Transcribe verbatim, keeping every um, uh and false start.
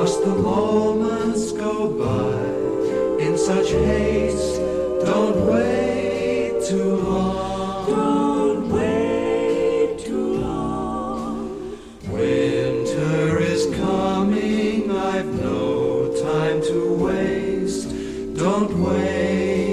Just the moments go by in such haste. Don't wait too long. Don't wait too long. Winter is coming, I've no time to waste. Don't wait.